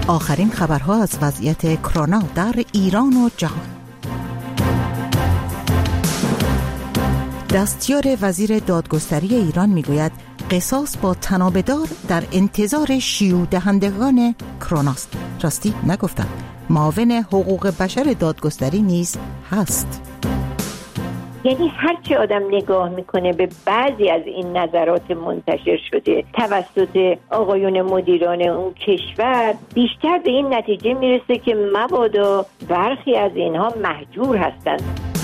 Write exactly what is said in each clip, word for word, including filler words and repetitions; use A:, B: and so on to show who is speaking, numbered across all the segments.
A: آخرین خبرها از وضعیت کرونا در ایران و جهان. دستیار وزیر دادگستری ایران میگوید قصاص با تنابه‌دار در انتظار شیوع دهندگان کروناست. راستی نگفتم، معاون حقوق بشر دادگستری نیز هست.
B: یعنی هرچی آدم نگاه میکنه به بعضی از این نظرات منتشر شده توسط آقایون مدیران اون کشور، بیشتر به این نتیجه میرسه که مبادا برخی از اینها مهجور هستند.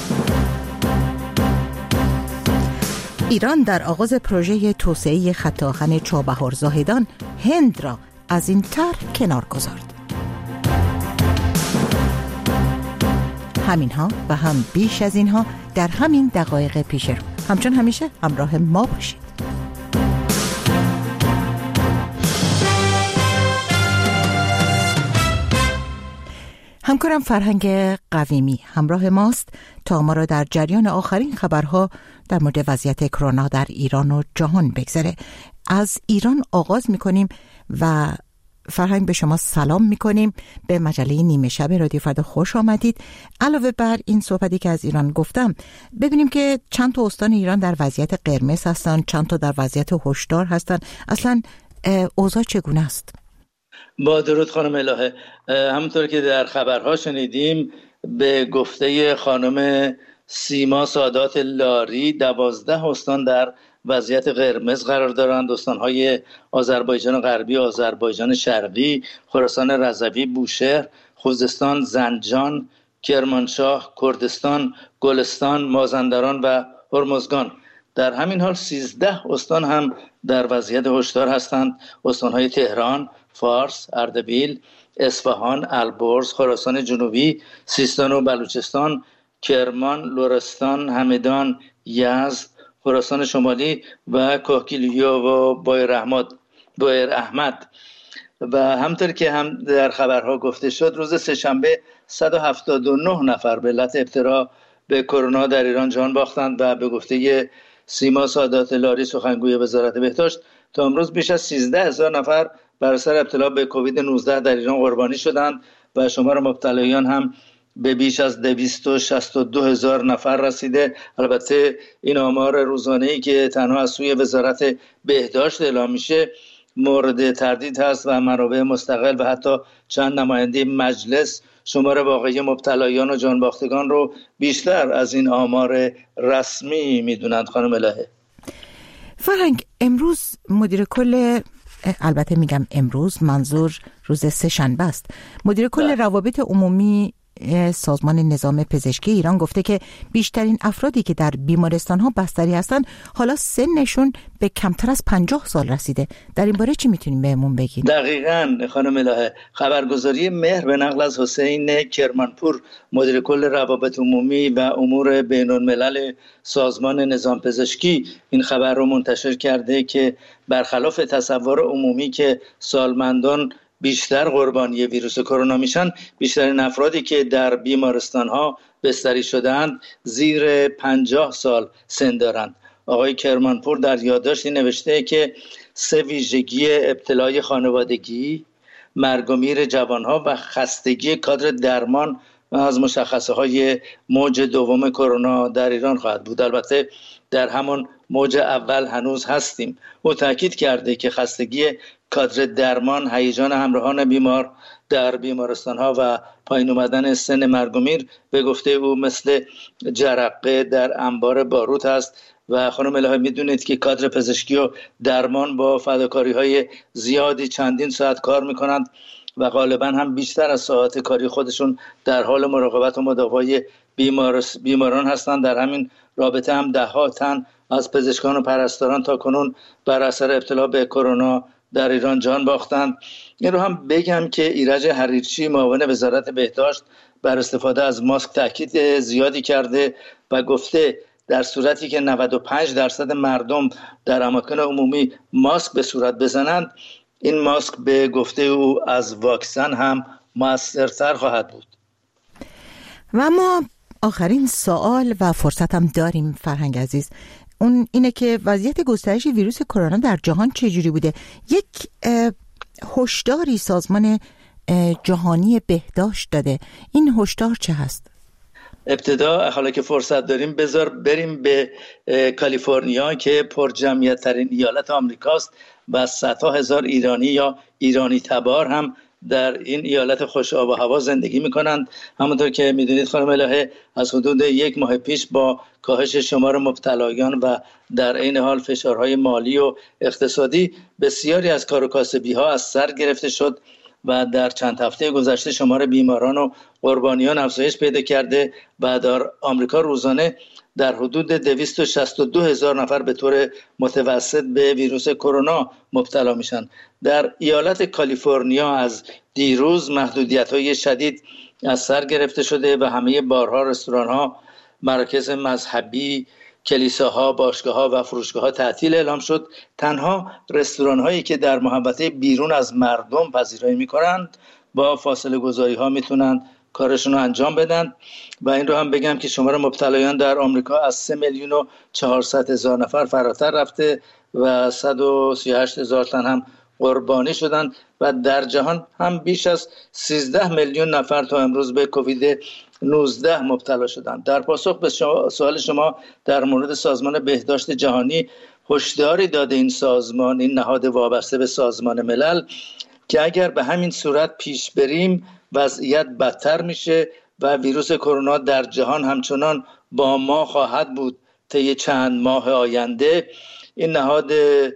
A: ایران در آغاز پروژه توسعه خط آهن چابهار زاهدان هند را از این طرح کنار گذارد. همینها و هم بیش از اینها در همین دقایق پیش رو. همچون همیشه همراه ما باشید. همکارم فرهنگ قویمی همراه ماست تا ما را در جریان آخرین خبرها در مورد وضعیت کرونا در ایران و جهان بگذاره. از ایران آغاز میکنیم و فرهنگ به شما سلام میکنیم. به مجله نیمه شب رادیو فردا خوش آمدید. علاوه بر این صحبتی که از ایران گفتم، ببینیم که چند تا استان ایران در وضعیت قرمز هستن، چند تا در وضعیت هشدار هستن. اصلا اوضاع چگونه است؟
C: با درود خانم الهه، همونطور که در خبرها شنیدیم به گفته خانم سیما سادات لاری دوازده استان در وضعیت قرمز قرار دارند. استان‌های آذربایجان غربی، آذربایجان شرقی، خراسان رضوی، بوشهر، خوزستان، زنجان، کرمانشاه، کردستان، گلستان، مازندران و هرمزگان. در همین حال سیزده استان هم در وضعیت هشدار هستند. استان‌های تهران، فارس، اردبیل، اصفهان، البرز، خراسان جنوبی، سیستان و بلوچستان، کرمان، لرستان، همدان، یزد، خراسان شمالی و کاهگیلویه و بایر احمد بایر احمد و همطور که هم در خبرها گفته شد، روز سه‌شنبه صد و هفتاد و نه نفر به علت ابتلا به کرونا در ایران جان باختند و به گفته سیما سادات لاری سخنگوی وزارت بهداشت تا امروز بیش از سیزده هزار نفر بر اثر ابتلا به کووید نوزده در ایران قربانی شدند و شمار مبتلایان هم به بیش از دویست و شصت و دو هزار نفر رسیده. البته این آمار روزانه‌ای که تنها از سوی وزارت بهداشت اعلام میشه مورد تردید هست و منابع مستقل و حتی چند نماینده مجلس شمار واقعی مبتلایان و جانباختگان رو بیشتر از این آمار رسمی میدونند. خانم الهه،
A: فرهنگ، امروز مدیر کل، البته میگم امروز منظور روز سه‌شنبه است، مدیر کل روابط عمومی سازمان نظام پزشکی ایران گفته که بیشترین افرادی که در بیمارستان ها بستری هستند حالا سنشون به کمتر از پنجاه سال رسیده. در این باره چی میتونیم بهمون بگید؟
C: دقیقاً خانم الهه، خبرگزاری مهر به نقل از حسین کرمانپور مدیر کل روابط عمومی و امور بین الملل سازمان نظام پزشکی این خبر رو منتشر کرده که برخلاف تصور عمومی که سالمندان بیشتر قربانی ویروس کرونا میشن، بیشترین افرادی که در بیمارستان ها بستری شدند زیر پنجاه سال سن دارند. آقای کرمانپور در یادداشتی نوشته که سه ویژگی ابتلای خانوادگی، مرگ و میر جوانها و خستگی کادر درمان از مشخصه های موج دوم کرونا در ایران خواهد بود. البته در همان موج اول هنوز هستیم. او تاکید کرده که خستگی کادر درمان، هیجان همراهان بیمار در بیمارستان ها و پایین اومدن سن مرگ و میر به گفته او مثل جرقه در انبار باروت است و خانم الهه میدونید که کادر پزشکی و درمان با فداکاری های زیادی چندین ساعت کار میکنند و غالبا هم بیشتر از ساعات کاری خودشون در حال مراقبت و مداوای بیمار بیماران هستند. در همین رابطه هم ده ها تن از پزشکان و پرستاران تا کنون بر اثر ابتلا به کرونا در ایران جان باختند. این رو هم بگم که ایرج حریرچی معاون وزارت بهداشت بر استفاده از ماسک تاکید زیادی کرده و گفته در صورتی که نود و پنج درصد مردم در اماکن عمومی ماسک به صورت بزنند، این ماسک به گفته او از واکسن هم موثرتر خواهد بود.
A: و ما آخرین سوال و فرصت هم داریم فرهنگ عزیز، اون اینه که وضعیت گسترش ویروس کرونا در جهان چجوری بوده؟ یک هشداری سازمان جهانی بهداشت داده. این هشدار چه هست؟
C: ابتدا حالا که فرصت داریم بذار بریم به کالیفرنیا که پر جمعیت ترین ایالت آمریکاست و صدها هزار ایرانی یا ایرانی تبار هم در این ایالت خوش آب و هوا زندگی میکنند. همونطور که میدونید خانم الهه، از حدود یک ماه پیش با کاهش شمار مبتلایان و در عین حال فشارهای مالی و اقتصادی بسیاری از کار و کاسبی ها از سر گرفته شد و در چند هفته گذشته شمار بیماران و قربانیان افزایش پیدا کرده و در آمریکا روزانه در حدود دویست و شصت و دو هزار نفر به طور متوسط به ویروس کرونا مبتلا میشن. در ایالت کالیفرنیا از دیروز محدودیت‌های شدید از سر گرفته شده و همه بارها، رستوران‌ها، مراکز مذهبی، کلیساها، باشگاه‌ها و فروشگاه‌ها تعطیل اعلام شد. تنها رستوران‌هایی که در محوطه بیرون از مردم پذیرایی می‌کنند با فاصله گذاری‌ها میتونن کارشون رو انجام بدن. و این رو هم بگم که شمار مبتلایان در آمریکا از سه میلیون و چهارصد هزار نفر فراتر رفته و صد و سی و هشت هزار تن هم قربانی شدن و در جهان هم بیش از سیزده میلیون نفر تا امروز به کووید نوزده مبتلا شدند. در پاسخ به سوال شما در مورد سازمان بهداشت جهانی، هشداری داده این سازمان، این نهاد وابسته به سازمان ملل، که اگر به همین صورت پیش بریم وضعیت بدتر میشه و ویروس کرونا در جهان همچنان با ما خواهد بود طی چند ماه آینده. این نهاد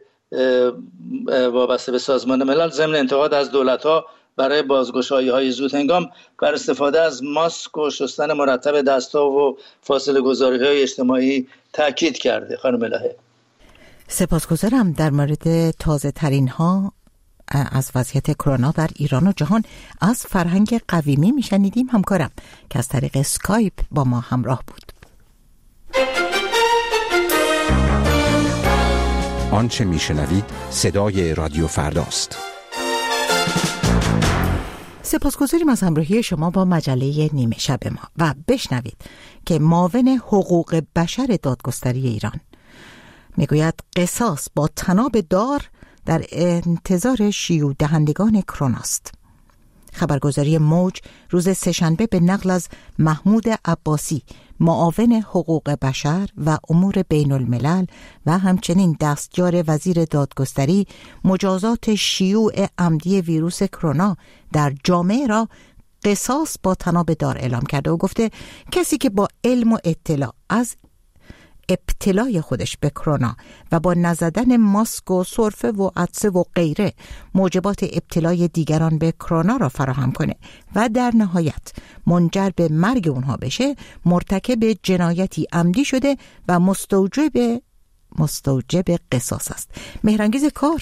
C: وابسته به سازمان ملل ضمن انتقاد از دولت‌ها برای بازگشایی‌های زود هنگام بر استفاده از ماسک و شستن مرتب دست‌ها و فاصله گذاری‌های اجتماعی تاکید کرده. خانم الهه،
A: سپاسگزارم. در مورد تازه ترین ها از وضعیت کرونا در ایران و جهان از فرهنگ قویمی میشنیدیم، همکارم که از طریق اسکایپ با ما همراه بود.
D: آنچه میشنوید صدای رادیو فرداست.
A: سپاسگزاریم از همراهی شما با مجله نیمه شب ما و بشنوید که معاون حقوق بشر دادگستری ایران میگوید قصاص با طناب دار در انتظار شیوع دهندگان کروناست. خبرگزاری موج روز سه‌شنبه به نقل از محمود عباسی، معاون حقوق بشر و امور بین الملل و همچنین دستیار وزیر دادگستری، مجازات شیوع عمدی ویروس کرونا در جامعه را قصاص با طناب دار اعلام کرده و گفته کسی که با علم و اطلاع از ابتلای خودش به کرونا و با نزدن ماسک و سرفه و عطسه و غیره موجبات ابتلای دیگران به کرونا را فراهم کنه و در نهایت منجر به مرگ اونها بشه، مرتکب جنایتی عمدی شده و مستوجب مستوجب قصاص است. مهرانگیز کار،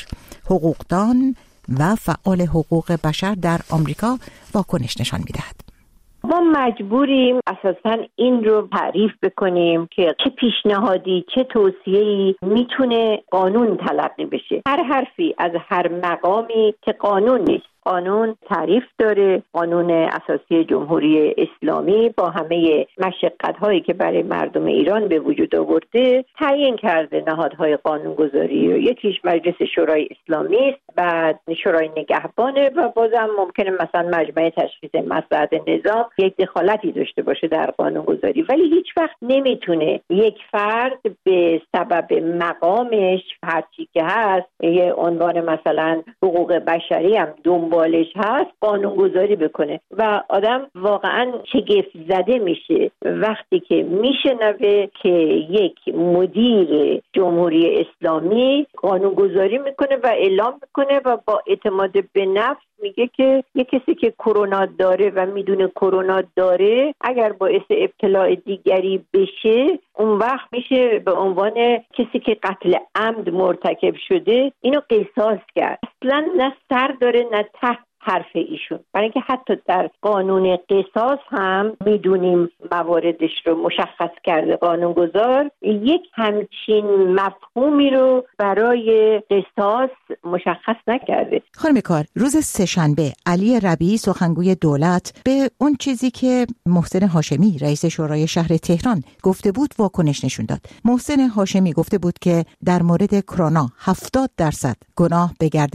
A: حقوقدان و فعال حقوق بشر در آمریکا، واکنش نشان می‌دهد.
B: ما مجبوریم اساساً این رو تعریف بکنیم که چه پیشنهادی، چه توصیه‌ای میتونه قانون تلقی بشه. هر حرفی از هر مقامی که قانون نیست. قانون تعریف داره، قانون اساسی جمهوری اسلامی با همه مشقت‌هایی که برای مردم ایران به وجود آورده تعیین کرده نهادهای قانونگذاری رو. یکیش مجلس شورای اسلامی است، بعد شورای نگهبانه و بازم ممکنه مثلا مجمع تشخیص مصلحت نظام یک دخالتی داشته باشه در قانونگذاری، ولی هیچ وقت نمیتونه یک فرد به سبب مقامش هرچی که هست، یه عنوان مثلا حقوق بشری هم دنبال بالش هست، قانونگذاری بکنه و آدم واقعا شگفت زده میشه وقتی که میشنوه که یک مدیر جمهوری اسلامی قانونگذاری میکنه و اعلام میکنه و با اعتماد به نفس میگه که یک کسی که کرونا داره و میدونه کرونا داره اگر باعث ابتلاع دیگری بشه اون وقت میشه به عنوان کسی که قتل عمد مرتکب شده اینو قصاص کرد. اصلا نه سر داره نه ته حرف ایشون، برای اینکه حتی در قانون قصاص هم میدونیم مواردش رو مشخص کرده قانونگذار، یک همچین مفهومی رو برای قصاص مشخص نکرده.
A: خانم کار، روز سه‌شنبه علی ربیعی سخنگوی دولت به اون چیزی که محسن هاشمی رئیس شورای شهر تهران گفته بود واکنش نشون داد. محسن هاشمی گفته بود که در مورد کرونا هفتاد درصد گناه به گردن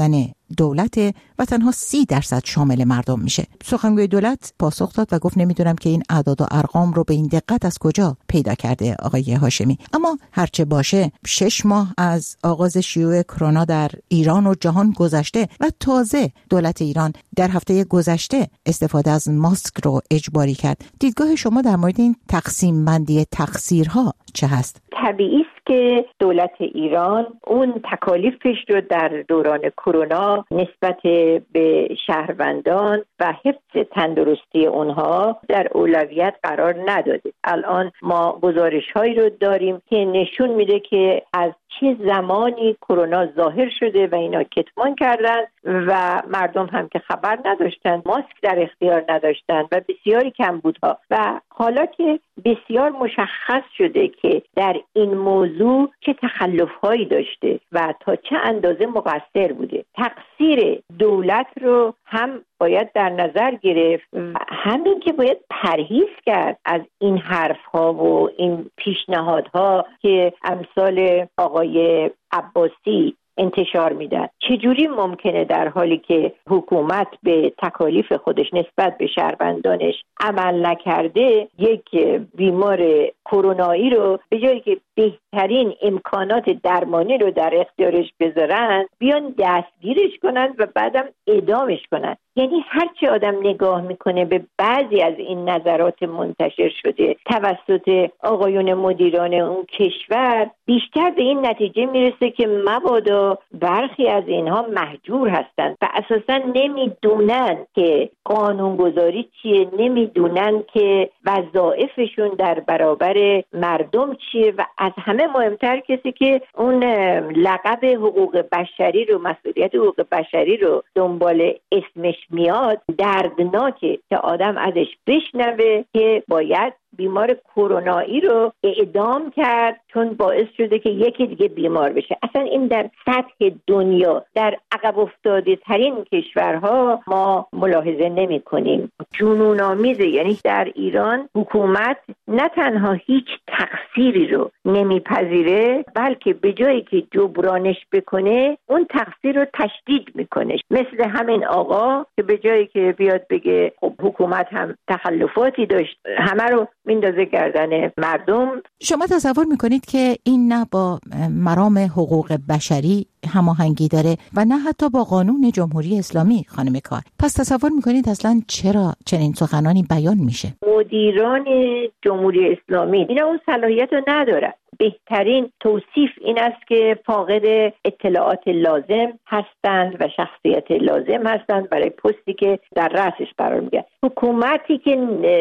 A: دولت و تنها سی درصد شامل مردم میشه. سخنگوی دولت پاسخ داد و گفت نمیدونم که این اعداد و ارقام رو به این دقت از کجا پیدا کرده آقای هاشمی، اما هرچه باشه شش ماه از آغاز شیوع کرونا در ایران و جهان گذشته و تازه دولت ایران در هفته گذشته استفاده از ماسک رو اجباری کرد. دیدگاه شما در مورد این تقسیم بندی تقصیرها چه هست؟
B: طبیعی است که دولت ایران اون تکالیفش رو در دوران کرونا نسبت به شهروندان و حفظ تندرستی اونها در اولویت قرار نداده. الان ما گزارش‌هایی رو داریم که نشون میده که از چه زمانی کرونا ظاهر شده و اینا کتمان کردن و مردم هم که خبر نداشتن، ماسک در اختیار نداشتن و بسیاری کمبودها و حالا که بسیار مشخص شده که در این موضوع چه تخلف‌هایی داشته و تا چه اندازه مقصر بوده. تقصیر دولت رو هم باید در نظر گرفت و همین که باید پرهیز کرد از این حرف‌ها و این پیشنهادها که امثال آقای عباسی انتشار میدن. چجوری ممکنه در حالی که حکومت به تکالیف خودش نسبت به شهروندانش عمل نکرده یک بیمار کرونایی رو به جایی که بهترین امکانات درمانی رو در اختیارش بذارن بیان دستگیرش کنن و بعدم اعدامش کنن؟ یعنی هرچی آدم نگاه میکنه به بعضی از این نظرات منتشر شده توسط آقایون مدیران اون کشور بیشتر به این نتیجه میرسه که مبادا برخی از اینها مهجور هستند و اساسا نمیدونن که قانونگذاری چیه، نمیدونن که وظایفشون در برابر مردم چیه و از همه مهمتر کسی که اون لقب حقوق بشری رو، مسئولیت حقوق بشری رو دنبال اسمش میاد، دردناکه که آدم ازش بشنوه که باید بیمار کرونایی رو اعدام کرد چون باعث شده که یکی دیگه بیمار بشه. اصلا این در سطح دنیا در عقب افتاده ترین کشورها ما ملاحظه نمی کنیم. جنون آمیزه. یعنی در ایران حکومت نه تنها هیچ تقصیری رو نمیپذیره بلکه به جایی که جبرانش بکنه اون تقصیر رو تشدید میکنه. مثل همین آقا که به جایی که بیاد بگه خب حکومت هم تخلفاتی داشت همه رو میندازه گردن مردم.
A: شما تصور میکنید که این نه با مرام حقوق بشری هماهنگی داره و نه حتی با قانون جمهوری اسلامی؟ خانم کار، پس تصور میکنید اصلا چرا چنین سخنانی بیان میشه؟
B: مدیران جمهوری اسلامی اینا اون صلاحیت رو ندارن. بهترین توصیف این است که فاقد اطلاعات لازم هستند و شخصیت لازم هستند برای پستی که در رأسش قرار میگیرن. حکومتی که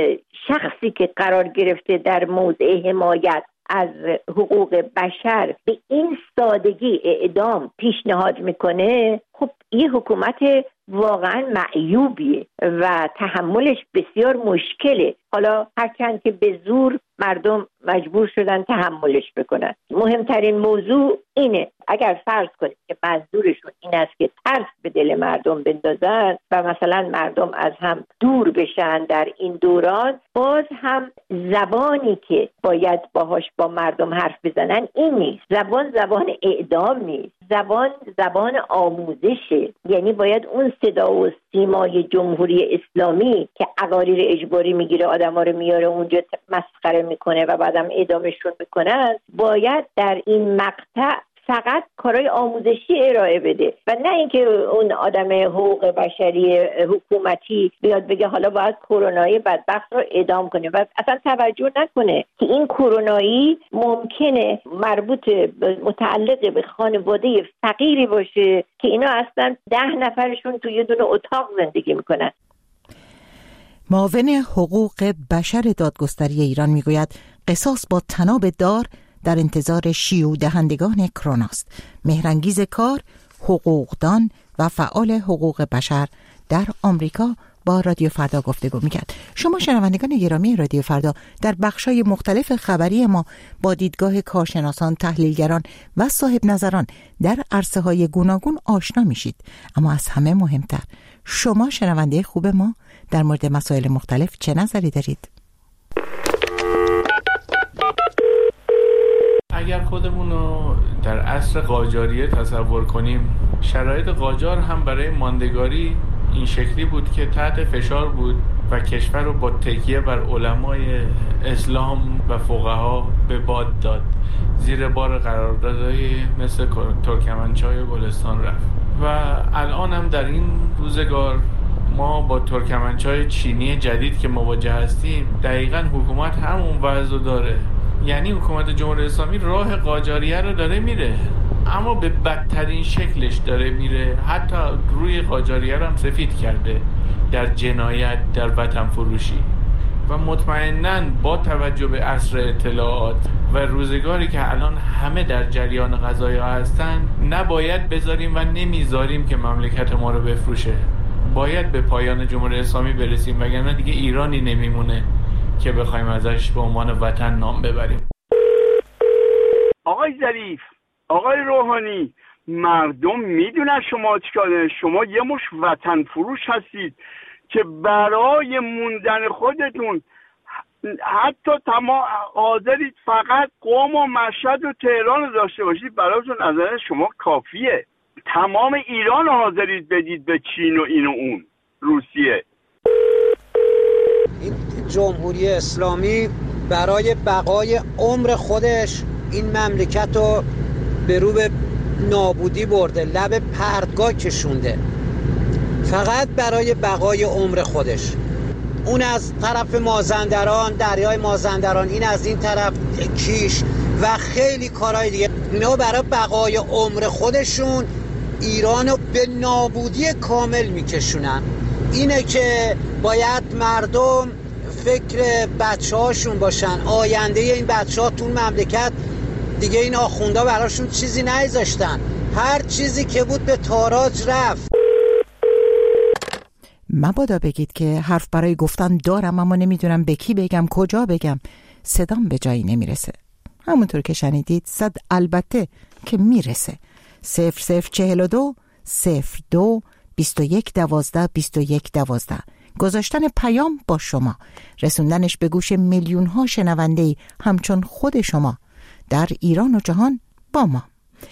B: شخصی که قرار گرفته در موضع حمایت از حقوق بشر به این سادگی اعدام پیشنهاد میکنه، خب یه حکومت واقعا معیوبیه و تحملش بسیار مشکله. حالا هرچند که به زور مردم مجبور شدن تحملش بکنن. مهمترین موضوع اینه اگر فرض کنیم که منظورشون این است که ترس به دل مردم بندازن و مثلا مردم از هم دور بشن در این دوران، باز هم زبانی که باید باهاش با مردم حرف بزنن این نیست. زبان زبان اعدام نیست، زبان زبان آموزشه. یعنی باید اون صدا و سیمای جمهوری اسلامی که عقاریر اجباری میگیره آدما رو میاره اونجا مسخره میکنه و بعدم اعدامشون میکنن، باید در این مقطع فقط کارهای آموزشی ارائه بده و نه اینکه اون آدم حقوق بشری حکومتی بیاد بگه حالا باید کرونایی بدبخت رو اعدام کنه و اصلا توجه نکنه که این کرونایی ممکنه مربوط متعلق به خانواده فقیری باشه که اینا اصلا ده نفرشون توی یه دونه اتاق زندگی میکنن.
A: معاون حقوق بشر دادگستری ایران میگوید قصاص با طناب دار در انتظار شیوع دهندگان کرونا است. مهرانگیز کار، حقوقدان و فعال حقوق بشر در آمریکا با رادیو فردا گفتگو میکرد. شما شنوندگان گرامی رادیو فردا در بخشای مختلف خبری ما با دیدگاه کارشناسان، تحلیلگران و صاحب نظران در عرصه های گوناگون آشنا میشید. اما از همه مهمتر، شما شنونده خوب ما در مورد مسائل مختلف چه نظری دارید؟
E: اگر خودمون رو در عصر قاجاریه تصور کنیم، شرایط قاجار هم برای ماندگاری این شکلی بود که تحت فشار بود و کشور رو با تکیه بر علمای اسلام و فقها به باد داد، زیر بار قراردادهای مثل ترکمنچای گلستان رفت. و الان هم در این روزگار ما با ترکمنچای چینی جدید که مواجه هستیم، دقیقاً حکومت همون وضع داره. یعنی حکومت جمهوری اسلامی راه قاجاریه رو داره میره، اما به بدترین شکلش داره میره. حتی روی قاجاریه رو هم سفید کرده در جنایت، در وطن فروشی. و مطمئناً با توجه به عصر اطلاعات و روزگاری که الان همه در جریان قضایا هستن، نباید بذاریم و نمیذاریم که مملکت ما رو بفروشه. باید به پایان جمهوری اسلامی برسیم، وگرنه دیگه ایرانی نمیمونه که بخوایم ازش به عنوان وطن نام ببریم.
F: آقای ظریف، آقای روحانی، مردم میدونن شما چیکاره. شما یه مش وطن فروش هستید که برای موندن خودتون حتی تمام حاضرید فقط قم و مشهد و تهران رو داشته باشید، برایتون نظر شما کافیه. تمام ایران رو حاضرید بدید به چین و این و اون، روسیه.
G: این جمهوری اسلامی برای بقای عمر خودش این مملکت رو به رو به نابودی برده، لب پرتگاه کشونده، فقط برای بقای عمر خودش. اون از طرف مازندران، دریای مازندران، این از این طرف کیش و خیلی کارهای دیگه. اینا برای بقای عمر خودشون ایرانو به نابودی کامل میکشونن. اینه که باید مردم فکر بچه هاشون باشن، آینده این بچه ها تو مملکت. دیگه این آخوندا براشون چیزی نذاشتن، هر چیزی که بود به تاراج رفت.
A: مبادا بگید که حرف برای گفتن دارم اما نمیدونم به کی بگم، کجا بگم، صدام به جایی نمیرسه. همونطور که شنیدید صد البته که میرسه. صفر صفر چهل و دو صفر دو بیست و یک دوازده بیست و یک دوازده. گذاشتن پیام با شما، رسوندنش به گوش میلیون ها شنونده‌ای همچون خود شما در ایران و جهان با ما.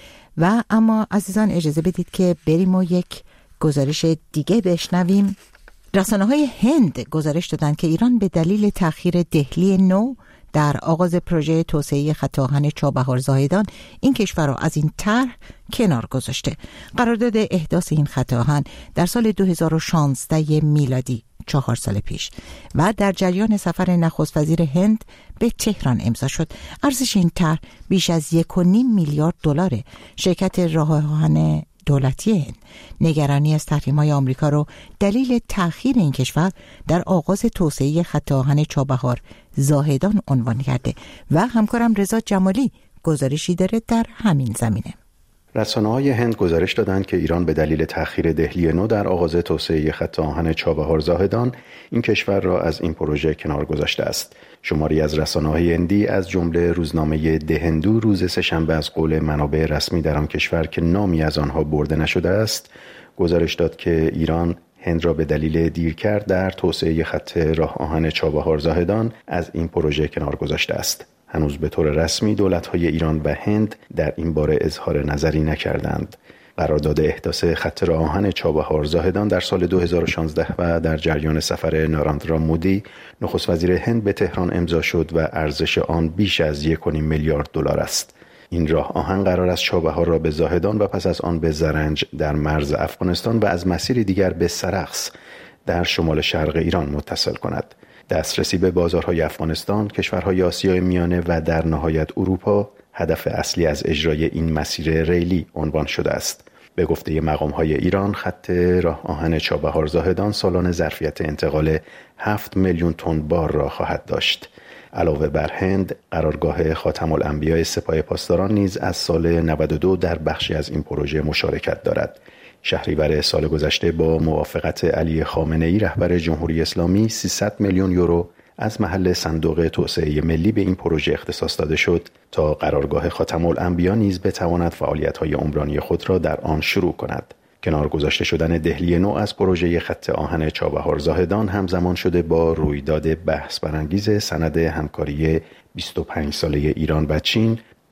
A: و اما عزیزان اجازه بدید که بریم و یک گزارش دیگه بشنویم. رسانه‌های هند گزارش دادن که ایران به دلیل تأخیر دهلی نو در آغاز پروژه توسعه خط آهن چابهار زاهدان این کشور را از این طرح کنار گذاشته. قرارداد احداث این خط آهن در سال دو هزار و شانزده میلادی، چهار سال پیش، و در جریان سفر نخست وزیر هند به تهران امضا شد. ارزش این طرح بیش از یک و نیم میلیارد دلاره. شرکت راه آهن دولتی هند نگرانی از تحریم‌های آمریکا رو دلیل تأخیر این کشور در آغاز توسعه خط آهن چابهار زاهدان عنوان کرده و همکارم رضا جمالی گزارشی داره در همین زمینه.
H: رسانه‌های هند گزارش دادند که ایران به دلیل تأخیر دهلی نو در آغاز توسعه خط آهن چابهار زاهدان این کشور را از این پروژه کنار گذاشته است. شماری از رسانه‌های هندی از جمله روزنامه دهندو روز سه‌شنبه از قول منابع رسمی در آن کشور که نامی از آنها برده نشده است گزارش داد که ایران هند را به دلیل دیرکرد در توسعه خط راه آهن چابهار زاهدان از این پروژه کنار گذاشته است. هنوز به طور رسمی دولت‌های ایران و هند در این باره اظهار نظری نکردند. قرارداد احداث خط راه آهن چابهار زاهدان در سال دو هزار و شانزده و در جریان سفر ناراندرا مودی نخست وزیر هند به تهران امضا شد و ارزش آن بیش از یک و نیم میلیارد دلار است. این راه آهن قرار است چابهار را به زاهدان و پس از آن به زرنج در مرز افغانستان و از مسیری دیگر به سرخس در شمال شرق ایران متصل کند. دسترسی به بازارهای افغانستان، کشورهای آسیای میانه و در نهایت اروپا هدف اصلی از اجرای این مسیر ریلی عنوان شده است. به گفته مقام‌های ایران، خط راه آهن چابهار زاهدان سالانه ظرفیت انتقال هفت میلیون تن بار را خواهد داشت. علاوه بر هند، قرارگاه خاتم الانبیاء سپاه پاسداران نیز از سال نود و دو در بخشی از این پروژه مشارکت دارد. شهریور سال گذشته با موافقت علی خامنه‌ای رهبر جمهوری اسلامی سیصد میلیون یورو از محل صندوق توسعه ملی به این پروژه اختصاص داده شد تا قرارگاه خاتم الانبیاء نیز بتواند فعالیت‌های عمرانی خود را در آن شروع کند. کنار گذاشته شدن دهلی نو از پروژه خط آهن چابهار زاهدان همزمان شده با رویداد بحث برانگیز سند همکاری بیست و پنج ساله ایران و چین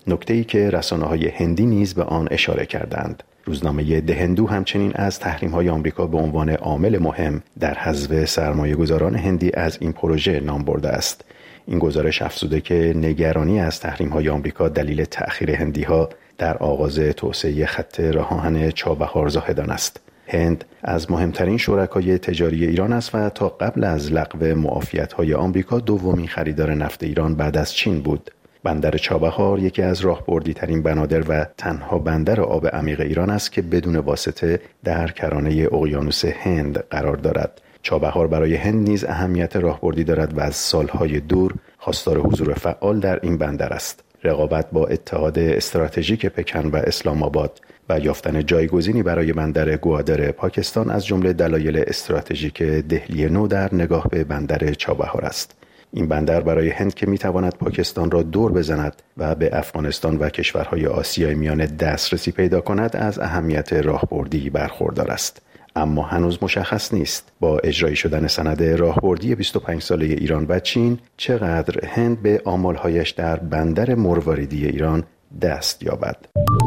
H: نکته‌ای که رسانه‌های هندی نیز به آن اشاره کردند. روزنامه دهندو همچنین از تحریم‌های آمریکا به عنوان عامل مهم در حذف سرمایه‌گذاران هندی از این پروژه نام برده است. این گزارش افزوده که نگرانی از تحریم‌های آمریکا دلیل تأخیر هندی‌ها در آغاز توسعه خط راه آهن چابهار زاهدان است. هند از مهمترین شرکای تجاری ایران است و تا قبل از لغو معافیت‌های آمریکا دومین خریدار نفت ایران بعد از چین بود. بندر چابهار یکی از راهبردی‌ترین بنادر و تنها بندر آب عمیق ایران است که بدون واسطه در کرانه اقیانوس هند قرار دارد. چابهار برای هند نیز اهمیت راهبردی دارد و از سالهای دور خواستار حضور فعال در این بندر است. رقابت با اتحاد استراتژیک پکن و اسلام آباد و یافتن جایگزینی برای بندر گوادر پاکستان از جمله دلایل استراتژیک دهلی نو در نگاه به بندر چابهار است. این بندر برای هند که میتواند پاکستان را دور بزند و به افغانستان و کشورهای آسیای میانه دسترسی پیدا کند از اهمیت راهبردی برخوردار است. اما هنوز مشخص نیست با اجرایی شدن سند راهبردی بیست و پنج ساله ایران و چین چقدر هند به آمالهایش در بندر مرواریدی ایران دست یابد.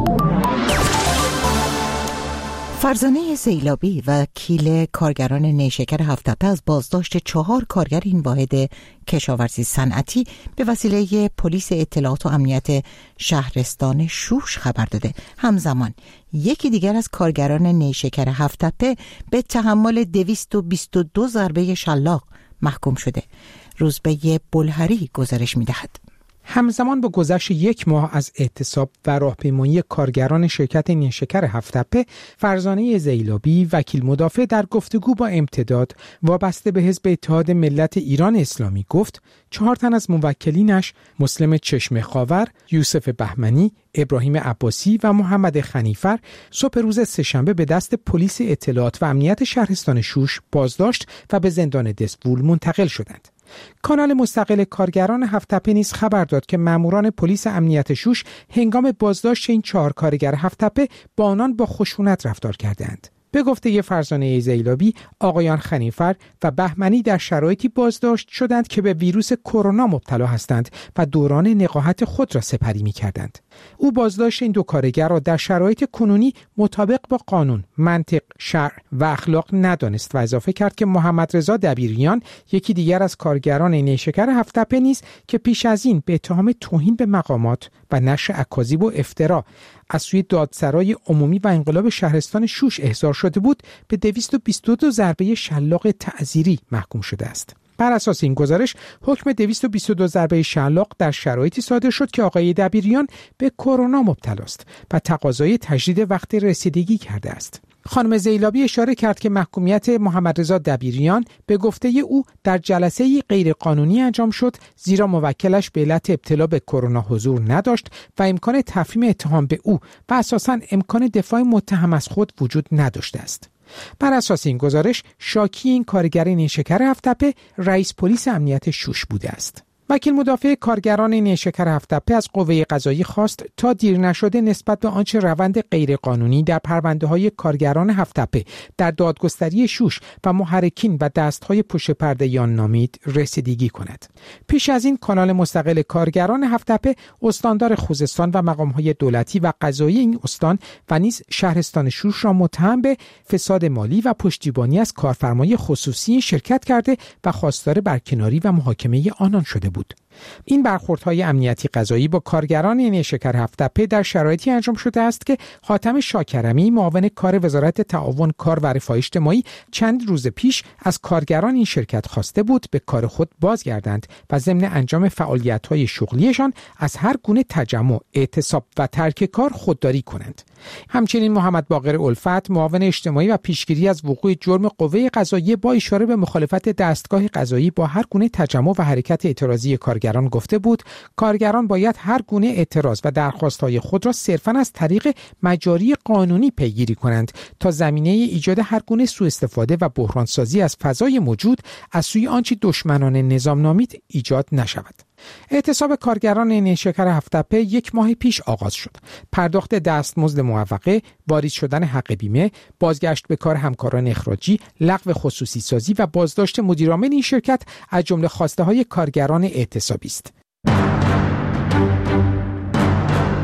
A: فرزانه زیلابی وکیل کارگران نیشکر هفت‌تپه از بازداشت چهار کارگر این واحد کشاورزی صنعتی به وسیله پلیس اطلاعات و امنیت شهرستان شوش خبر داده. همزمان یکی دیگر از کارگران نیشکر هفت‌تپه به تحمل دویست و بیست و دو ضربه شلاق محکوم شده. روزبه بلهری گزارش می‌دهد.
I: همزمان با گذشت یک ماه از اعتصاب و راهپیمایی کارگران شرکت نیشکر هفت‌تپه، فرزانه زیلابی وکیل مدافع در گفتگو با امتداد وابسته به حزب اتحاد ملت ایران اسلامی گفت چهار تن از موکلینش مسلم چشم خاور، یوسف بهمنی، ابراهیم عباسی و محمد خنیفر صبح روز سه‌شنبه به دست پلیس اطلاعات و امنیت شهرستان شوش بازداشت و به زندان دسفول منتقل شدند. کانال مستقل کارگران هفت‌تپه نیز خبر داد که ماموران پلیس امنیت شوش هنگام بازداشت این چهار کارگر هفت‌تپه با آنان با خشونت رفتار کردند. به گفته فرزانه زیلابی، آقایان خنیفر و بهمنی در شرایطی بازداشت شدند که به ویروس کرونا مبتلا هستند و دوران نقاهت خود را سپری می‌کردند. او بازداشت این دو کارگر را در شرایط کنونی مطابق با قانون، منطق، شرع و اخلاق ندانست و اضافه کرد که محمد رضا دبیریان، یکی دیگر از کارگران نیشکر هفت‌تپه نیز که پیش از این به اتهام توهین به مقامات و نشر اکاذیب و افترا از سوی دادسرای عمومی و انقلاب شهرستان شوش احضار شده بود، به دویست و بیست و دو ضربه شلاق تعزیری محکوم شده است. بر اساس این گزارش حکم دویست و بیست و دو ضربه شلاق در شرایطی صادر شد که آقای دبیریان به کرونا مبتلا است و تقاضای تجدید وقت رسیدگی کرده است. خانم زیلابی اشاره کرد که محکومیت محمد رضا دبیریان به گفته او در جلسه غیر قانونی انجام شد، زیرا موکلش به علت ابتلا به کرونا حضور نداشت و امکان تفهیم اتهام به او و اساساً امکان دفاع متهم از خود وجود نداشته است. بر اساس این گزارش شاکی این کارگر نیشکر هفت‌تپه رئیس پلیس امنیت شوش بوده است. وکیل مدافع کارگران نیشکر هفت‌تپه از قوه قضایی خواست تا دیر نشده نسبت به آنچه روند غیرقانونی در پرونده‌های کارگران هفت‌تپه در دادگستری شوش و محرکین و دست‌های پشت پرده آن نامید رسیدگی کند. پیش از این کانال مستقل کارگران هفت‌تپه استاندار خوزستان و مقام‌های دولتی و قضایی این استان و نیز شهرستان شوش را متهم به فساد مالی و پشتیبانی از کارفرمای خصوصی شرکت کرده و خواستار برکناری و محاکمه آنان شده بود. این برخوردهای امنیتی قضایی با کارگران نیشکر هفت‌تپه در شرایطی انجام شده است که حاتم شاکرمی، معاون کار وزارت تعاون کار و رفاه اجتماعی، چند روز پیش از کارگران این شرکت خواسته بود به کار خود بازگردند و ضمن انجام فعالیت‌های شغلیشان از هر گونه تجمع، اعتصاب و ترک کار خودداری کنند. همچنین محمد باقر الفت، معاون اجتماعی و پیشگیری از وقوع جرم قوه قضاییه، با اشاره به مخالفت دستگاه قضایی با هر گونه تجمع و حرکت اعتراضی کارگران گفته بود کارگران باید هر گونه اعتراض و درخواست‌های خود را صرفاً از طریق مجاری قانونی پیگیری کنند تا زمینه ایجاد هر گونه سوء استفاده و بحرانسازی از فضای موجود از سوی آنچه دشمنان نظام نامید ایجاد نشود. اعتصاب کارگران نیشکر هفت‌تپه یک ماه پیش آغاز شد. پرداخت دستمزد موقته، واریز شدن حق بیمه، بازگشت به کار همکاران اخراجی، لغو خصوصی سازی و بازداشت مدیرعامل این شرکت از جمله خواسته‌های کارگران اعتصابی است.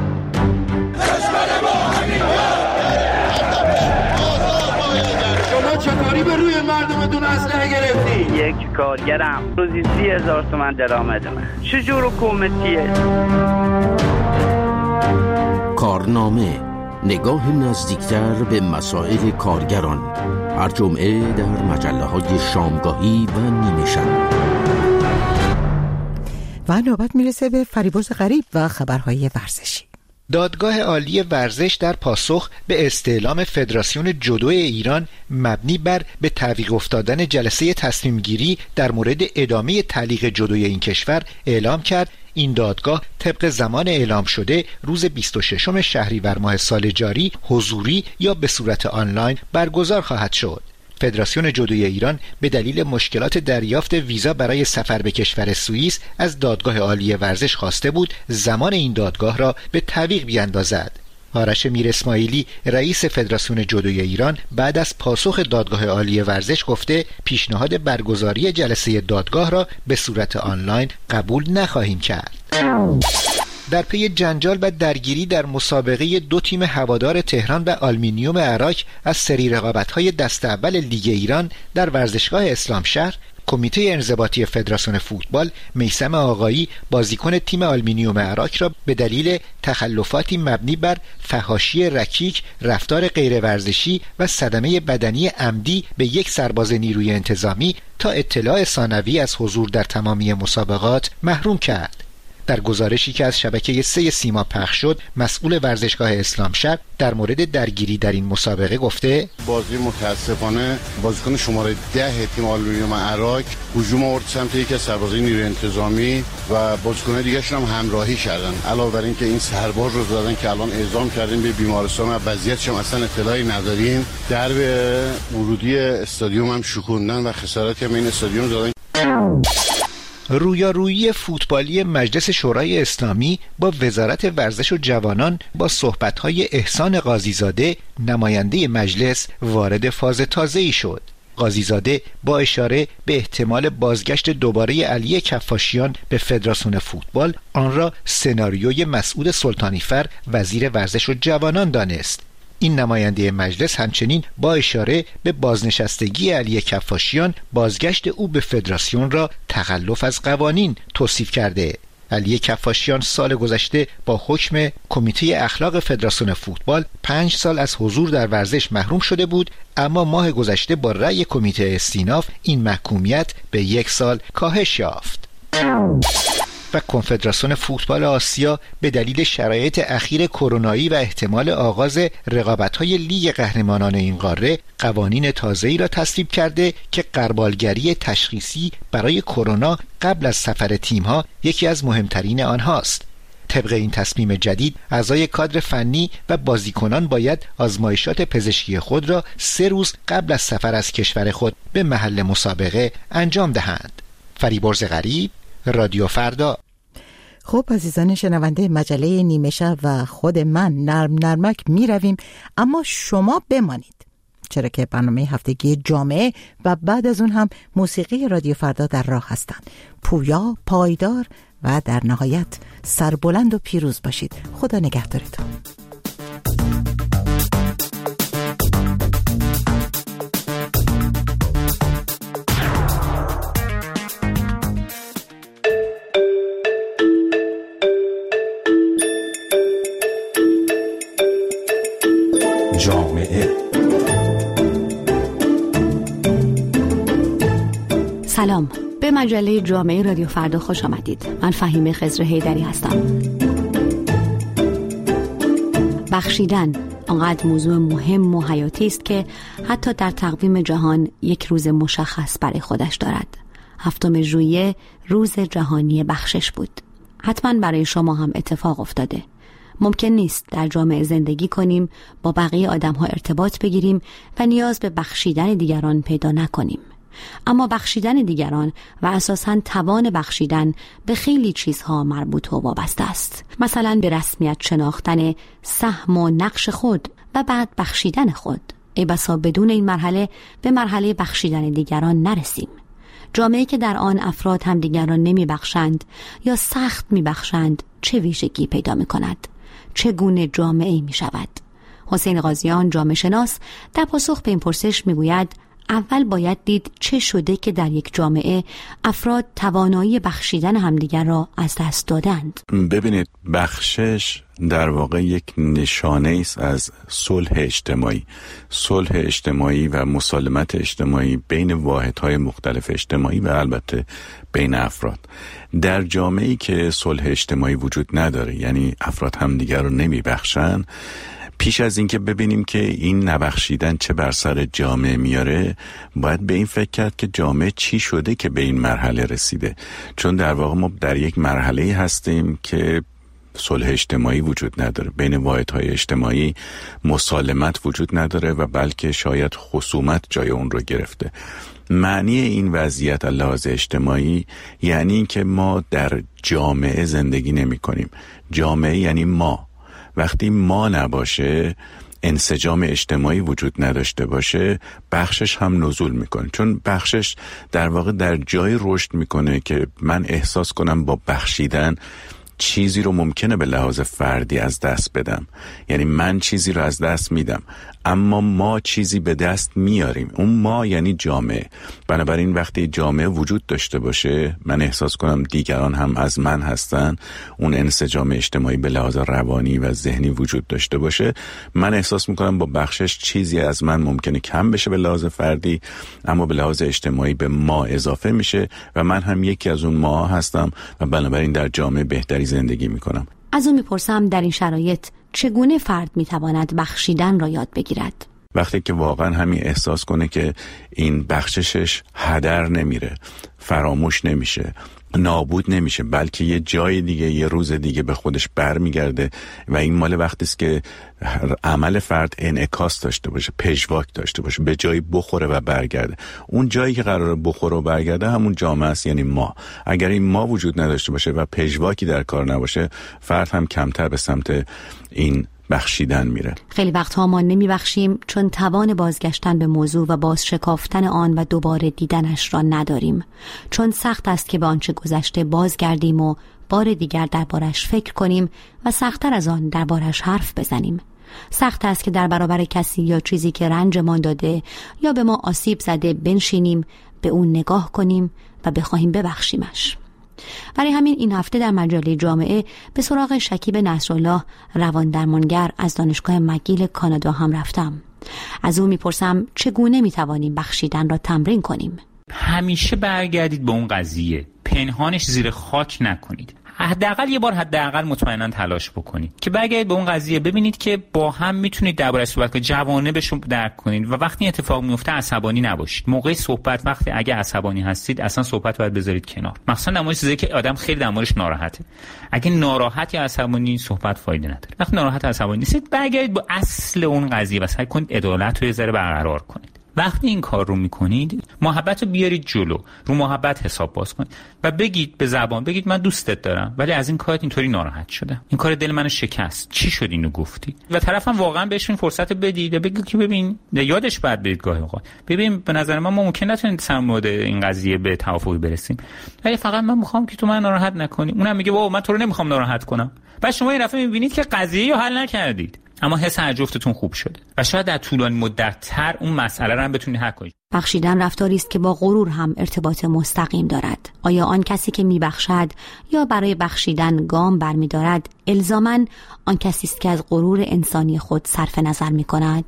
J: چطوری به روی مردمتون اسلحه گرفتی؟
K: یک کارگرم روزی سی هزار تومن درآمد من. چجور حکومتیه؟
L: کارنامه، نگاه نزدیکتر به مسائل کارگران، هر جمعه در مجله های شامگاهی و نیمه شب.
A: و نوبت میرسه به فریبرز غریب و خبرهای ورزشی.
M: دادگاه عالی ورزش در پاسخ به استعلام فدراسیون جودو ایران مبنی بر به تعویق افتادن جلسه تصمیم گیری در مورد ادامه تعلیق جودوی این کشور اعلام کرد این دادگاه طبق زمان اعلام شده روز بیست و ششم شهریور ماه سال جاری حضوری یا به صورت آنلاین برگزار خواهد شد. فدراسیون جودوی ایران به دلیل مشکلات دریافت ویزا برای سفر به کشور سوئیس از دادگاه عالی ورزش خواسته بود زمان این دادگاه را به تعویق بیاندازد. آرش میر اسماعیلی رئیس فدراسیون جودوی ایران بعد از پاسخ دادگاه عالی ورزش گفته پیشنهاد برگزاری جلسه دادگاه را به صورت آنلاین قبول نخواهیم کرد. در پی جنجال و درگیری در مسابقه دو تیم هوادار تهران و آلومینیوم عراق از سری رقابت‌های دست اول لیگ ایران در ورزشگاه اسلامشهر، کمیته انضباطی فدراسیون فوتبال میثم آقایی بازیکن تیم آلومینیوم عراق را به دلیل تخلفاتی مبنی بر فحاشی رکیک، رفتار غیر ورزشی و صدمه بدنی عمدی به یک سرباز نیروی انتظامی تا اطلاع ثانوی از حضور در تمامی مسابقات محروم کرد. در گزارشی که از شبکه سه سیما پخش شد، مسئول ورزشگاه اسلامشهر در مورد درگیری در این مسابقه گفته
N: بازی متاسفانه بازیکن شماره ده تیم آلومینیوم عراق هجوم آورد سمت یکی از سربازای نیروی انتظامی و بازیکن‌های دیگه‌شون هم همراهی کردن. علاوه بر این که این سرباز رو زدن که الان اعزام کردیم به بیمارستان و وضعیتش هم اصلا اطلاعی نداریم. درب ورودی استادیوم هم شکوندن و خسارتی هم این استادیوم زدن.
M: رویارویی فوتبالی مجلس شورای اسلامی با وزارت ورزش و جوانان با صحبت‌های احسان قاضیزاده نماینده مجلس وارد فاز تازه‌ای شد. قاضیزاده با اشاره به احتمال بازگشت دوباره علی کفاشیان به فدراسیون فوتبال آن را سناریوی مسعود سلطانیفر وزیر ورزش و جوانان دانست. این نماینده مجلس همچنین با اشاره به بازنشستگی علی کفاشیان بازگشت او به فدراسیون را تخلف از قوانین توصیف کرده. علی کفاشیان سال گذشته با حکم کمیته اخلاق فدراسیون فوتبال پنج سال از حضور در ورزش محروم شده بود، اما ماه گذشته با رأی کمیته استیناف این محکومیت به یک سال کاهش یافت. و کنفدراسیون فوتبال آسیا به دلیل شرایط اخیر کرونایی و احتمال آغاز رقابت‌های لیگ قهرمانان این قاره قوانین تازه‌ای را تصویب کرده که غربالگری تشخیصی برای کرونا قبل از سفر تیم‌ها یکی از مهمترین آنهاست. طبق این تصمیم جدید اعضای کادر فنی و بازیکنان باید آزمایشات پزشکی خود را سه روز قبل از سفر از کشور خود به محل مسابقه انجام دهند. فریبرز غریب، رادیو فردا.
A: خب عزیزان شنونده مجله نیمه شب و خود من نرم نرمک می رویم، اما شما بمانید، چرا که برنامه هفتگی جامعه و بعد از اون هم موسیقی رادیو فردا در راه هستند. پویا، پایدار و در نهایت سربلند و پیروز باشید. خدا نگهدارتون.
D: جامعه.
O: سلام، به مجله جامعه رادیو فردا خوش آمدید. من فهیمه خضر حیدری هستم. بخشیدن آنقدر موضوع مهم و حیاتی است که حتی در تقویم جهان یک روز مشخص برای خودش دارد. هفتم ژوئیه روز جهانی بخشش بود. حتما برای شما هم اتفاق افتاده. ممکن نیست در جامعه زندگی کنیم، با بقیه آدم‌ها ارتباط بگیریم و نیاز به بخشیدن دیگران پیدا نکنیم. اما بخشیدن دیگران و اساساً توان بخشیدن به خیلی چیزها مربوط و وابسته است. مثلا به رسمیت شناختن سهم و نقش خود و بعد بخشیدن خود. ای بسا بدون این مرحله به مرحله بخشیدن دیگران نرسیم. جامعه که در آن افراد هم دیگران نمی بخشند یا سخت می بخشند چه ویژگی پیدا می کند؟ چگونه جامعه می شود؟ حسین قاضیان جامعه شناس در پاسخ به این پرسش می گوید اول باید دید چه شده که در یک جامعه افراد توانایی بخشیدن همدیگر را از دست دادند.
P: ببینید، بخشش در واقع یک نشانه است از صلح اجتماعی صلح اجتماعی و مسالمت اجتماعی بین واحدهای مختلف اجتماعی و البته بین افراد. در جامعه‌ای که صلح اجتماعی وجود نداره، یعنی افراد همدیگر رو نمیبخشن، پیش از اینکه ببینیم که این نبخشیدن چه بر سر جامعه میاره، باید به این فکر کرد که جامعه چی شده که به این مرحله رسیده. چون در واقع ما در یک مرحله هستیم که صلح اجتماعی وجود نداره، بین واحدهای اجتماعی مسالمت وجود نداره و بلکه شاید خصومت جای اون رو گرفته. معنی این وضعیت از لحاظ اجتماعی یعنی که ما در جامعه زندگی نمی کنیم. جامعه یعنی ما. وقتی ما نباشه، انسجام اجتماعی وجود نداشته باشه، بخشش هم نزول میکنه. چون بخشش در واقع در جای رشد میکنه که من احساس کنم با بخشیدن چیزی رو ممکنه به لحاظ فردی از دست بدم، یعنی من چیزی رو از دست میدم اما ما چیزی به دست میاریم. اون ما یعنی جامعه. بنابراین وقتی جامعه وجود داشته باشه، من احساس کنم دیگران هم از من هستن، اون انسجام اجتماعی به لحاظ روانی و ذهنی وجود داشته باشه، من احساس میکنم با بخشش چیزی از من ممکنه کم بشه به لحاظ فردی، اما به لحاظ اجتماعی به ما اضافه میشه و من هم یکی از اون ما هستم و بنابراین در جامعه بهتری زندگی میکنم.
O: از اون میپرسم در این شرایط چگونه فرد میتواند بخشیدن را یاد بگیرد؟
P: وقتی که واقعا همین احساس کنه که این بخششش هدر نمیره، فراموش نمیشه، نابود نمیشه، بلکه یه جای دیگه، یه روز دیگه به خودش برمیگرده و این مال وقتی است که عمل فرد انعکاس داشته باشه، پژواک داشته باشه، به جایی بخوره و برگرده. اون جایی که قراره بخوره و برگرده همون جامعه است، یعنی ما. اگر این ما وجود نداشته باشه و پژواکی در کار نباشه، فرد هم کمتر به سمت این بخشیدن میره.
O: خیلی وقتها ما نمیبخشیم چون توان بازگشتن به موضوع و باز شکافتن آن و دوباره دیدنش را نداریم. چون سخت است که به آنچه گذشته بازگردیم و بار دیگر دربارش فکر کنیم و سخت‌تر از آن دربارش حرف بزنیم. سخت است که در برابر کسی یا چیزی که رنجمان داده یا به ما آسیب زده بنشینیم، به اون نگاه کنیم و بخواهیم ببخشیمش. برای همین این هفته در مجله جامعه به سراغ شکیب نصرالله، روان درمانگر از دانشگاه مکگیل کانادا هم رفتم. از او میپرسم چگونه میتوانیم بخشیدن را تمرین کنیم.
Q: همیشه برگردید به اون قضیه، پنهانش زیر خاک نکنید. حداقل یه بار حداقل مطمئنا تلاش بکنید که برگردید به اون قضیه، ببینید که با هم میتونید درباره‌اش صحبت کنید، جوانبش رو درک کنید و وقتی اتفاق میفته عصبانی نباشید. موقع صحبت وقتی اگه عصبانی هستید اصلا صحبت باید بذارید کنار، مخصوصا در مورد چیزی که آدم خیلی در موردش ناراحته. اگه ناراحت یا عصبانی صحبت فایده نداره. وقتی ناراحت عصبانی نیستید برگردید به اصل اون قضیه و سعی کنید عدالت رو یه ذره برقرار کنید. وقتی این کار رو میکنید، محبت رو بیارید جلو، رو محبت حساب باز کنید و بگید به زبان، بگید من دوستت دارم ولی از این کارت اینطوری ناراحت شدم، این کار دل منو شکست، چی شد اینو گفتی؟ و طرفم واقعا بهش این فرصت بدید و بگید که ببین، یادش بعد بدید گاهی اوقات، ببین به نظر من ما ممکن نتونیم در مورد این قضیه به توافقی برسیم، ولی فقط من میخوام که تو من ناراحت نکنی. اونم میگه بابا من تو رو نمیخوام ناراحت کنم. بعد شما این دفعه میبینید که قضیه رو حل نکردید، اما حس هر جفتتون خوب شده و شاید در طولانی مدت‌تر اون مسئله رو هم بتونید حل کنید.
O: بخشیدن رفتاری است که با غرور هم ارتباط مستقیم دارد. آیا آن کسی که میبخشد یا برای بخشیدن گام برمی‌دارد الزاماً آن کسی است که از غرور انسانی خود صرف نظر می‌کند؟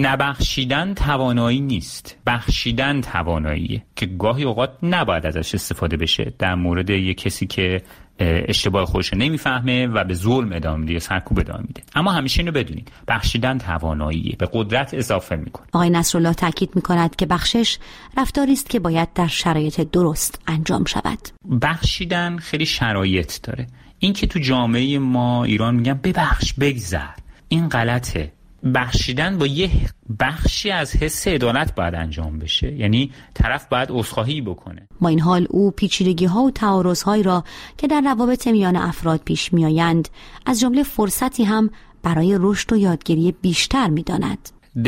Q: نبخشیدن توانایی نیست، بخشیدن تواناییه که گاهی اوقات نباید ازش استفاده بشه در مورد یک کسی که اشتباه خودش رو نمیفهمه و به ظلم ادامه میده یا سرکوب ادامه میده. اما همیشه اینو بدونید، بخشیدن تواناییه، به قدرت اضافه میکنه.
O: آقای نصرالله تاکید میکند که بخشش رفتاری است که باید در شرایط درست انجام شود.
Q: بخشیدن خیلی شرایط داره. این که تو جامعه ما ایران میگن ببخش بگذر، این غلطه. بخشیدن با یه بخشی از حس عدالت باید انجام بشه، یعنی طرف باید عذرخواهی بکنه.
O: با این حال او پیچیدگی ها و تعارض هایی را که در روابط میان افراد پیش میآیند از جمله فرصتی هم برای رشد و یادگیری بیشتر میداند.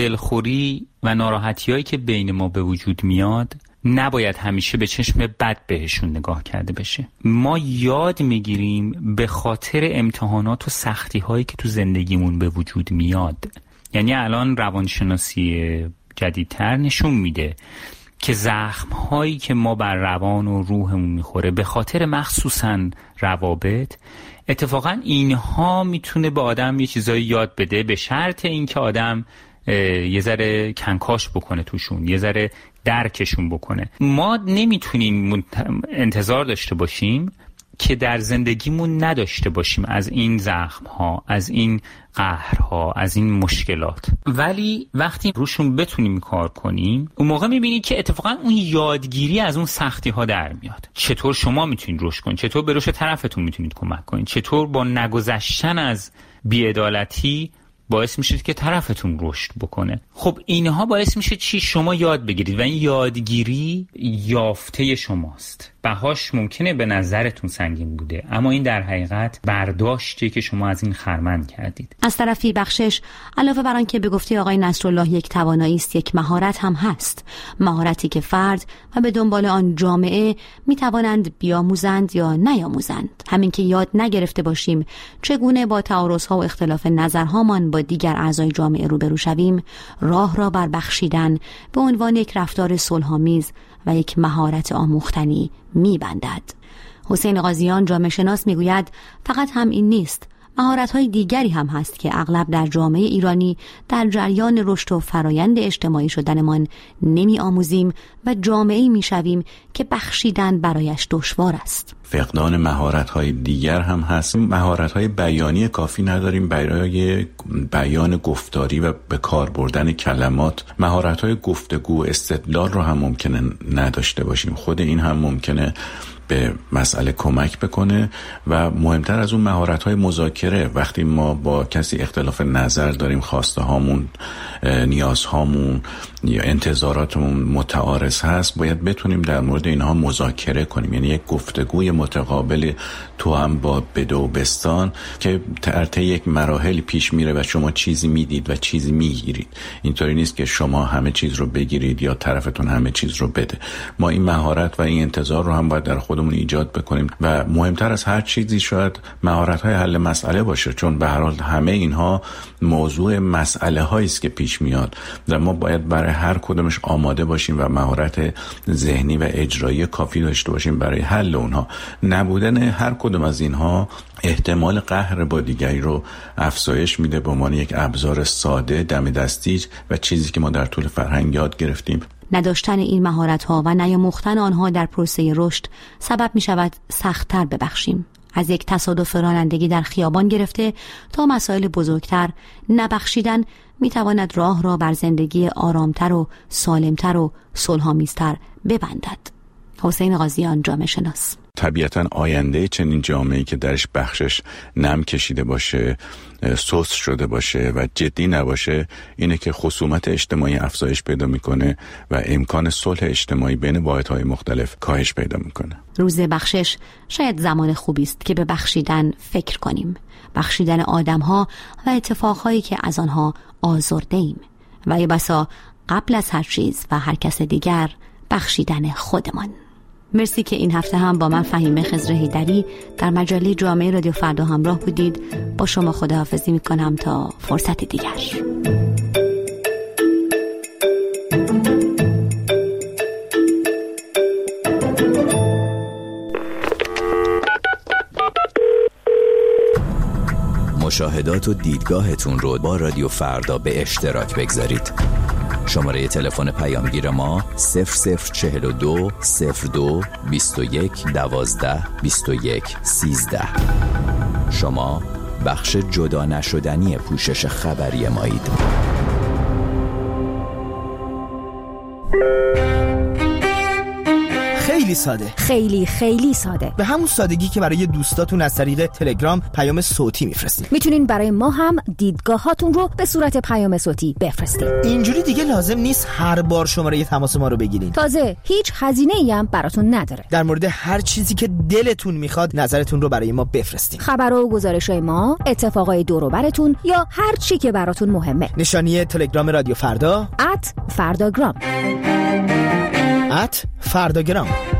Q: دلخوری و ناراحتی هایی که بین ما به وجود میاد نباید همیشه به چشم بد بهشون نگاه کرده بشه. ما یاد میگیریم به خاطر امتحانات و سختی هایی که تو زندگیمون به وجود میاد. یعنی الان روانشناسی جدیدتر نشون میده که زخم هایی که ما بر روان و روحمون میخوره به خاطر مخصوصاً روابط، اتفاقا اینها میتونه به آدم یه چیزایی یاد بده، به شرط اینکه آدم یه ذره کنکاش بکنه توشون، یه ذره درکشون بکنه. ما نمیتونیم انتظار داشته باشیم که در زندگیمون نداشته باشیم از این زخم‌ها، از این قهرها، از این مشکلات، ولی وقتی روشون بتونیم کار کنیم اون موقع میبینید که اتفاقا اون یادگیری از اون سختی‌ها در میاد. چطور شما میتونید رشد کنید، چطور به رشد طرفتون میتونید کمک کنید، چطور با نگذشتن از بی‌عدالتی باعث میشه که طرفتون رشد بکنه. خب اینها باعث میشه چی؟ شما یاد بگیرید و این یادگیری یافته شماست. بهاش ممکنه به نظرتون سنگین بوده، اما این در حقیقت برداشتی که شما از این خرمن کردید.
O: از طرفی بخشش علاوه بر آن که به گفته آقای نصرالله یک توانایی است، یک مهارت هم هست، مهارتی که فرد و به دنبال آن جامعه میتوانند بیاموزند یا نیاموزند. همین که یاد نگرفته باشیم چگونه با تعارض‌ها و اختلاف نظرهامان با دیگر اعضای جامعه روبرو شویم، راه را بر بخشیدن به عنوان یک رفتار صلح‌آمیز و یک مهارت آموختنی می‌بندد. حسین قاضیان جامعه شناس میگوید فقط هم این نیست، مهارت‌های دیگری هم هست که اغلب در جامعه ایرانی در جریان رشد و فرایند اجتماعی شدنمان نمی آموزیم و جامعه‌ای می‌شویم که بخشیدن برایش دشوار است.
P: فقدان مهارت‌های دیگر هم هست. مهارت‌های بیانی کافی نداریم برای بیان گفتاری و به کار بردن کلمات. مهارت‌های گفتگو، استدلال رو هم ممکنه نداشته باشیم. خود این هم ممکنه به مسئله کمک بکنه و مهمتر از اون مهارت‌های مذاکره. وقتی ما با کسی اختلاف نظر داریم، خواسته هامون، نیاز هامون یا انتظاراتمون متعارض هست، باید بتونیم در مورد اینها مذاکره کنیم، یعنی یک گفتگوی متقابل تو هم با بده و بستان که در طی یک مراحل پیش میره و شما چیزی میدید و چیزی میگیرید. اینطوری نیست که شما همه چیز رو بگیرید یا طرفتون همه چیز رو بده. ما این مهارت و این انتظار رو هم باید در خودمون ایجاد بکنیم و مهمتر از هر چیزی شاید مهارت‌های حل مسئله باشه، چون به هر حال همه اینها موضوع مسئله هایی است که پیش میاد و ما باید برای هر کدومش آماده باشیم و مهارت ذهنی و اجرایی کافی داشته باشیم برای حل اونها. نبودن هر کدوم از اینها احتمال قهر با دیگری رو افزایش میده به عنوان یک ابزار ساده دم دستی و چیزی که ما در طول فرهنگ یاد گرفتیم.
O: نداشتن این مهارت‌ها و نیاموختن آنها در پروسه رشد سبب می‌شود سخت‌تر ببخشیم. از یک تصادف رانندگی در خیابان گرفته تا مسائل بزرگتر، نبخشیدن می‌تواند راه را بر زندگی آرامتر و سالمتر و صلح‌آمیزتر ببندد. حسین قاضیان جامعه شناس.
P: طبیعتاً آینده چنین جامعه‌ای که درش بخشش نم کشیده باشه، سوس شده باشه و جدی نباشه، اینه که خصومت اجتماعی افزایش پیدا میکنه و امکان صلح اجتماعی بین واحدهای مختلف کاهش پیدا میکنه.
O: روز بخشش شاید زمان خوبی است که به بخشیدن فکر کنیم، بخشیدن آدم‌ها و اتفاقهایی که از آنها آزرده ایم و ای بسا قبل از هر چیز و هر کس دیگر بخشیدن خودمان. مرسی که این هفته هم با من فهیمه خضر حیدری در مجله جامعه رادیو فردا همراه بودید. با شما خداحافظی میکنم تا فرصت دیگر.
R: مشاهدات و دیدگاهتون رو با رادیو فردا به اشتراک بگذارید. شماره تلفن پیامگیر ما صفر صفر چهل و دو صفر دو بیست و یک دوازده بیست و یک سیزده. شما بخش جدا نشدنی پوشش خبری مایید.
S: خیلی ساده،
T: خیلی خیلی ساده،
S: به همون سادگی که برای دوستاتون از طریق تلگرام پیام صوتی میفرستید.
T: میتونین برای ما هم دیدگاهاتون رو به صورت پیام صوتی بفرستید.
S: اینجوری دیگه لازم نیست هر بار شماره تماس ما رو بگیرین.
T: تازه هیچ هزینه‌ای هم براتون نداره.
S: در مورد هر چیزی که دلتون میخواد نظرتون رو برای ما بفرستید.
T: خبر و گزارش‌های ما، اتفاقای دور و براتون یا هر چی که براتون مهمه.
S: نشانی تلگرام رادیو فردا ات فرداگرام ات فرداگرام.